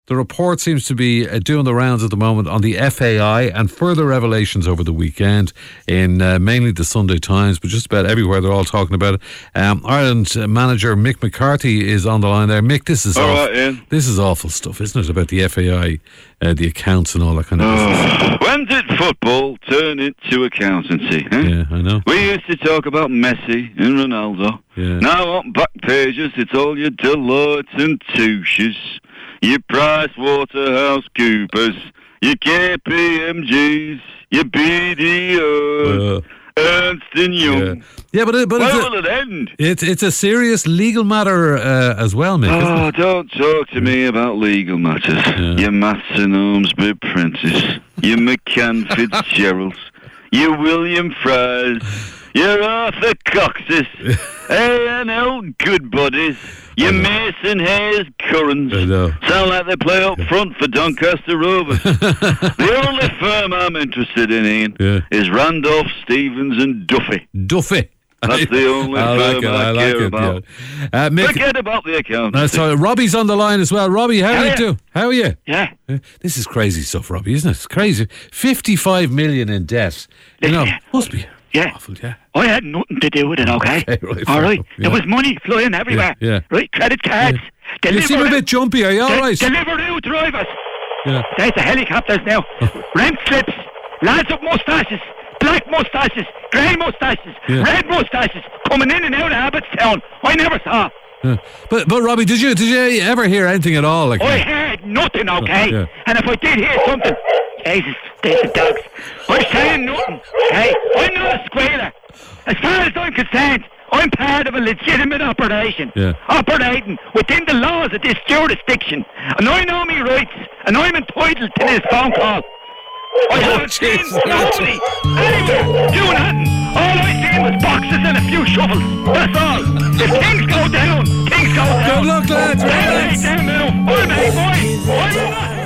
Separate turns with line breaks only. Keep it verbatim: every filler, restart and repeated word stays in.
the report seems to be uh, doing the rounds at the moment on the F A I and further revelations over the weekend in uh, mainly the Sunday Times, but just about everywhere they're all talking about it. Um, Ireland manager Mick McCarthy is on the line there. Mick, this is
all
awful,
right, Ian.
This is awful stuff, isn't it? About the F A I, uh, the accounts and all that kind of business.
When did football turn into accountancy? Eh?
Yeah, I know.
We used to talk about Messi and Ronaldo.
Yeah.
Now on back pages, it's all your Deloitte and Touches, your Price Waterhouse Coopers, your K P M Gs, your B D O,
Uh,
Ernst and Young.
Yeah, yeah but, it, but
Where
it's,
will
a,
it end?
it's it's a serious legal matter uh, as well, Mick. isn't
Oh,
it?
don't talk to me about legal matters.
Yeah.
Your Maths and Ormsby Prentice, your McCann Fitzgeralds, your William Fries, your Arthur Coxes, A and L Goodbodies, your Mason Hayes Currans.
I know.
Sound like they play up front for Doncaster Rovers. The only firm I'm interested in, Ian,
Yeah.
is Randolph, Stevens and Duffy.
Duffy.
That's the only
I
firm
like it,
I,
I like
care
it,
about.
yeah. Uh, Mick,
Forget about the account.
uh, sorry, Robbie's on the line as well. Robbie, how
How
are you
are
doing? How are you?
Yeah.
Uh, This is crazy stuff, Robbie, isn't it? It's crazy. fifty-five million in debt. You know,
Yeah.
must be
Yeah.
awful, yeah.
I had nothing to do with it, okay?
Okay, right,
all
fair
right.
enough, yeah.
There was money flying everywhere.
Yeah, yeah.
Right, credit cards.
You seem a
Deliver
bit jumpy, are you all
de-
right?
Deliveroo drivers.
Yeah.
There's the helicopters now. Rent slips. Lads with moustaches. Black moustaches. Grey moustaches.
Yeah.
Red moustaches. Coming in and out of Abbottstown. I never saw.
Yeah. But but Robbie, did you did you ever hear anything at all? Like
I heard nothing, okay?
Yeah.
And if I did hear something, Jesus, there's the dogs. I'm saying nothing, okay? I'm not a squealer. As far as I'm concerned, I'm part of a legitimate operation.
Yeah.
Operating within the laws of this jurisdiction. And I know me rights, and I'm entitled to this phone call. I haven't seen
Jesus.
nobody anywhere doing nothing. All I seen was boxes and a few shovels. That's all. If things go down, things go down.
Good luck, lads.
Anyway, down now. I'm a boy. I'm a